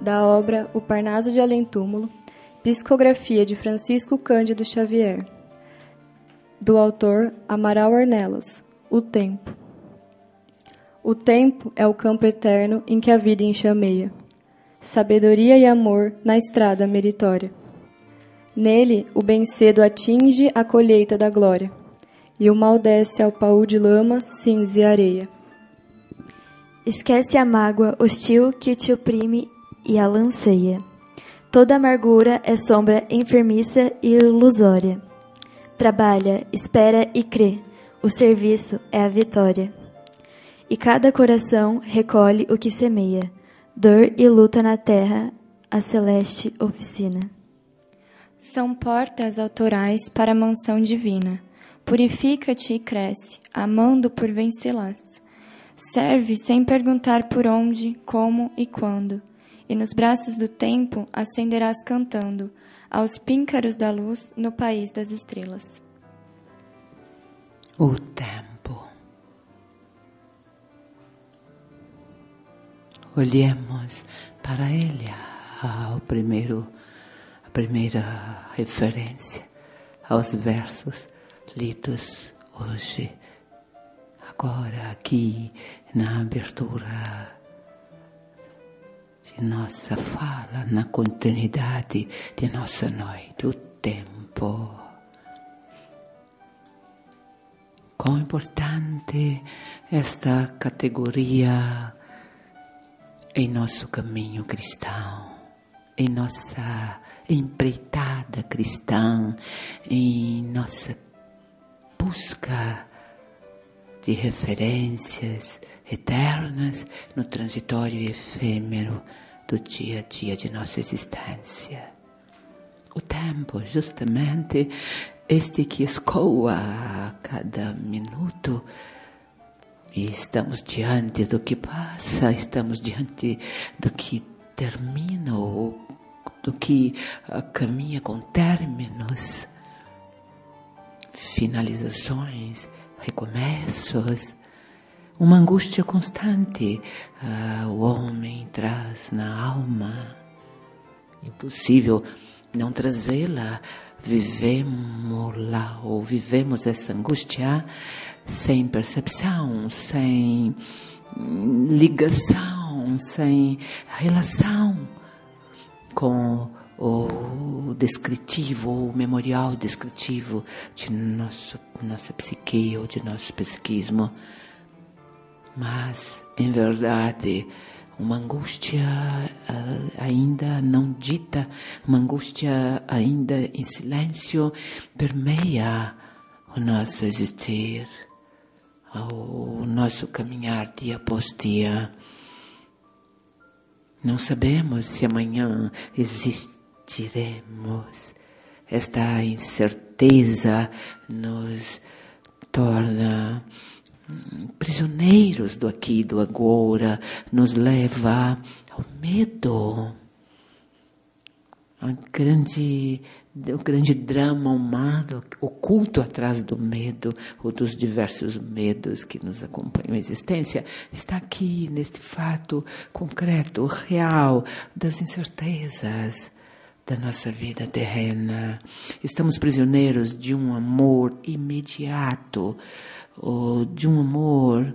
da obra O Parnaso de Além-Túmulo, psicografia de Francisco Cândido Xavier, do autor Amaral Ornelas, O Tempo. O tempo é o campo eterno em que a vida enxameia, sabedoria e amor na estrada meritória. Nele, o bem cedo atinge a colheita da glória, e o mal desce ao paú de lama, cinza e areia. Esquece a mágoa hostil que te oprime e a lanceia. Toda amargura é sombra enfermiça e ilusória. Trabalha, espera e crê, o serviço é a vitória. E cada coração recolhe o que semeia, dor e luta na terra, a celeste oficina. São portas autorais para a mansão divina. Purifica-te e cresce, amando por vencê-las. Serve sem perguntar por onde, como e quando, e nos braços do tempo acenderás cantando aos píncaros da luz no país das estrelas. O tempo. Olhemos para ele, a primeira referência aos versos lidos hoje, agora aqui na abertura de nossa fala, na continuidade de nossa noite, o tempo. Quão importante esta categoria em nosso caminho cristão, em nossa empreitada cristã, em nossa busca de referências eternas no transitório e efêmero do dia a dia de nossa existência. O tempo, justamente, este que escoa a cada minuto, e estamos diante do que passa, estamos diante do que termina ou do que caminha com términos, finalizações, recomeços, uma angústia constante o homem traz na alma. Impossível não trazê-la, vivemos-la ou vivemos essa angústia sem percepção, sem ligação, sem relação com o descritivo, o memorial descritivo de nossa psique ou de nosso psiquismo. Mas, em verdade, uma angústia ainda não dita, uma angústia ainda em silêncio, permeia o nosso existir, o nosso caminhar dia após dia. Não sabemos se amanhã existiremos. Esta incerteza nos torna prisioneiros do aqui e do agora, nos leva ao medo. O grande drama humano oculto atrás do medo, ou dos diversos medos que nos acompanham a existência, está aqui neste fato concreto, real, das incertezas da nossa vida terrena. Estamos prisioneiros de um amor imediato, ou de um amor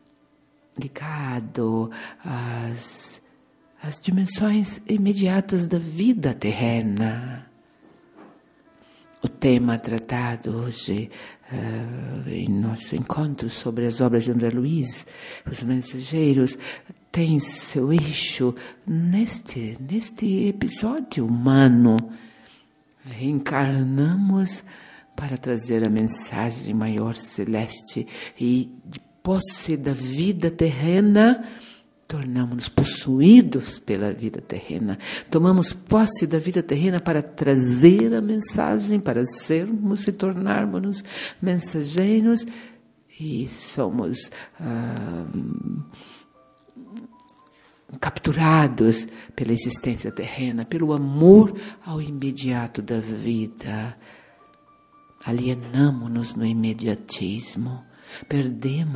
ligado às dimensões imediatas da vida terrena. O tema tratado hoje em nosso encontro sobre as obras de André Luiz, Os Mensageiros, tem seu eixo neste episódio humano. Reencarnamos para trazer a mensagem maior celeste e de posse da vida terrena, tornamos-nos possuídos pela vida terrena. Tomamos posse da vida terrena para trazer a mensagem, para sermos e tornarmos mensageiros, e somos capturados pela existência terrena, pelo amor ao imediato da vida. Alienamo-nos no imediatismo, perdemos